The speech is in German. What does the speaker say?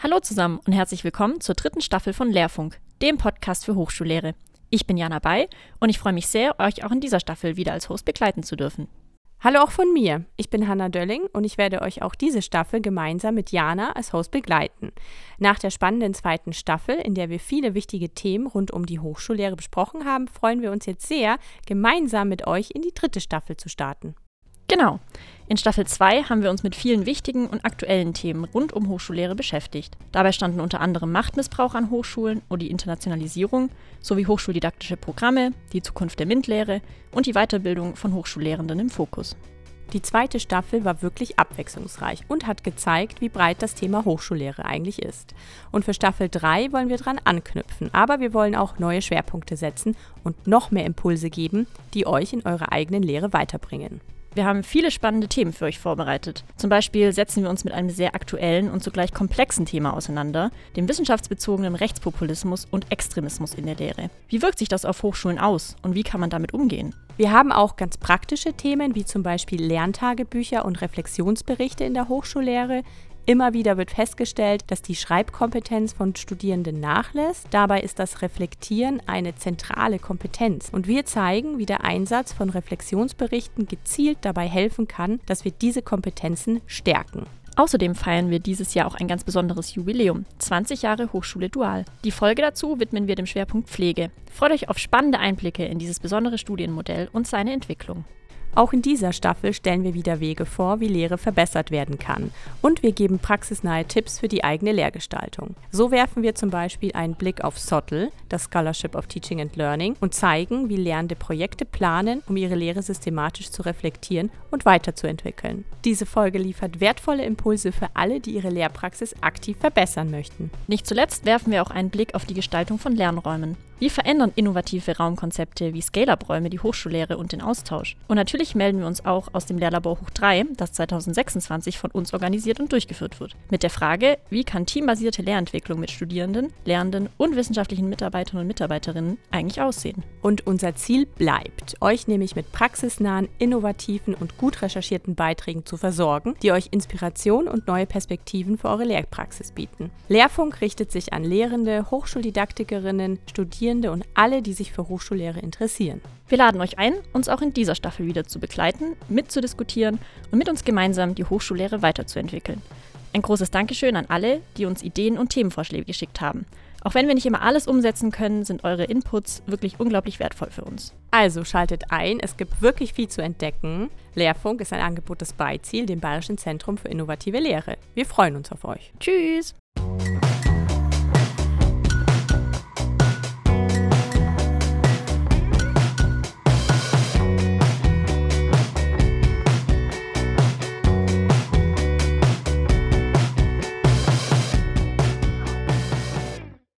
Hallo zusammen und herzlich willkommen zur 3. Staffel von Lehrfunk, dem Podcast für Hochschullehre. Ich bin Jana Bay und ich freue mich sehr, euch auch in dieser Staffel wieder als Host begleiten zu dürfen. Hallo auch von mir. Ich bin Hanna Dölling und ich werde euch auch diese Staffel gemeinsam mit Jana als Host begleiten. Nach der spannenden 2. Staffel, in der wir viele wichtige Themen rund um die Hochschullehre besprochen haben, freuen wir uns jetzt sehr, gemeinsam mit euch in die 3. Staffel zu starten. Genau. In Staffel 2 haben wir uns mit vielen wichtigen und aktuellen Themen rund um Hochschullehre beschäftigt. Dabei standen unter anderem Machtmissbrauch an Hochschulen und die Internationalisierung sowie hochschuldidaktische Programme, die Zukunft der MINT-Lehre und die Weiterbildung von Hochschullehrenden im Fokus. Die 2. Staffel war wirklich abwechslungsreich und hat gezeigt, wie breit das Thema Hochschullehre eigentlich ist. Und für Staffel 3 wollen wir dran anknüpfen, aber wir wollen auch neue Schwerpunkte setzen und noch mehr Impulse geben, die euch in eurer eigenen Lehre weiterbringen. Wir haben viele spannende Themen für euch vorbereitet. Zum Beispiel setzen wir uns mit einem sehr aktuellen und zugleich komplexen Thema auseinander, dem wissenschaftsbezogenen Rechtspopulismus und Extremismus in der Lehre. Wie wirkt sich das auf Hochschulen aus und wie kann man damit umgehen? Wir haben auch ganz praktische Themen, wie zum Beispiel Lerntagebücher und Reflexionsberichte in der Hochschullehre. Immer wieder wird festgestellt, dass die Schreibkompetenz von Studierenden nachlässt. Dabei ist das Reflektieren eine zentrale Kompetenz. Und wir zeigen, wie der Einsatz von Reflexionsberichten gezielt dabei helfen kann, dass wir diese Kompetenzen stärken. Außerdem feiern wir dieses Jahr auch ein ganz besonderes Jubiläum, 20 Jahre Hochschule Dual. Die Folge dazu widmen wir dem Schwerpunkt Pflege. Freut euch auf spannende Einblicke in dieses besondere Studienmodell und seine Entwicklung. Auch in dieser Staffel stellen wir wieder Wege vor, wie Lehre verbessert werden kann. Und wir geben praxisnahe Tipps für die eigene Lehrgestaltung. So werfen wir zum Beispiel einen Blick auf SOTL, das Scholarship of Teaching and Learning, und zeigen, wie Lehrende Projekte planen, um ihre Lehre systematisch zu reflektieren und weiterzuentwickeln. Diese Folge liefert wertvolle Impulse für alle, die ihre Lehrpraxis aktiv verbessern möchten. Nicht zuletzt werfen wir auch einen Blick auf die Gestaltung von Lernräumen. Wie verändern innovative Raumkonzepte wie Scale-Up-Räume die Hochschullehre und den Austausch? Und natürlich melden wir uns auch aus dem Lehrlabor Hoch 3, das 2026 von uns organisiert und durchgeführt wird. Mit der Frage, wie kann teambasierte Lehrentwicklung mit Studierenden, Lehrenden und wissenschaftlichen Mitarbeitern und Mitarbeiterinnen eigentlich aussehen? Und unser Ziel bleibt, euch nämlich mit praxisnahen, innovativen und gut recherchierten Beiträgen zu versorgen, die euch Inspiration und neue Perspektiven für eure Lehrpraxis bieten. Lehrfunk richtet sich an Lehrende, Hochschuldidaktikerinnen, Studierende und alle, die sich für Hochschullehre interessieren. Wir laden euch ein, uns auch in dieser Staffel wieder zu begleiten, mitzudiskutieren und mit uns gemeinsam die Hochschullehre weiterzuentwickeln. Ein großes Dankeschön an alle, die uns Ideen und Themenvorschläge geschickt haben. Auch wenn wir nicht immer alles umsetzen können, sind eure Inputs wirklich unglaublich wertvoll für uns. Also schaltet ein, es gibt wirklich viel zu entdecken. Lehrfunk ist ein Angebot des BeiZiel, dem Bayerischen Zentrum für innovative Lehre. Wir freuen uns auf euch. Tschüss!